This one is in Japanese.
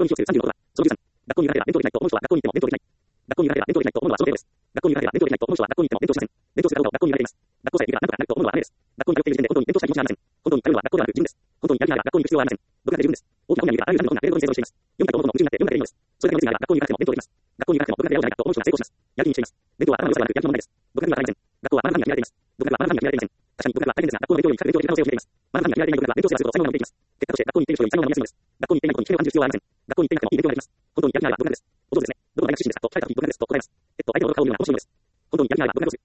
に気をつける36は、その13、学校に行かなければ勉強できないと思う人は学校に行っても勉強できない。学校に行かなければ勉強できないと思うのはその程度です。学校に行かなければ勉強できないと思う人は学校に行っても勉強しません。勉強するかどうかを学校に行かれています。学校さえ行けば何とかなると思うのはダメです。学校に通っている時点で本当に勉強したい気持ちがありません。本当に頼るのは学校ではなく自分です。本当にやる気があれば学校に行く必要はありません。独学で十分です。大きな本にはあらゆる困難な例のに成功しています。読みたいと思うとも夢中になって読みたいというのです。それだけの熱意があれば学校に行かなくても勉強できます。学校に行かなくても独学でやろうじゃないかと思う人が成功します。やる気にしています。勉強は頭の良さではなくやる気の問題です。独学には足りません。学校は学ぶためには決められています。独学は学ぶためには決められていません。確かに独学は大変ですが、学校の勉強より比較勉強できる可能性を秘めています。学ぶためには決められていない独学は勉強すればするほど才能が伸びていきます。結果として学校に行っている人より才能が見やすいのです。学校に行っていないことに危険を感じる必要はありません。学校に行っていなくてもいい勉強ができます。本当にやる気があれば独学です。お上手ですね。どこの大学出身ですかと聞かれた時に独学ですと答えます。相手の顔を見るのは面白いのです。本当にやる気があれば独学をする。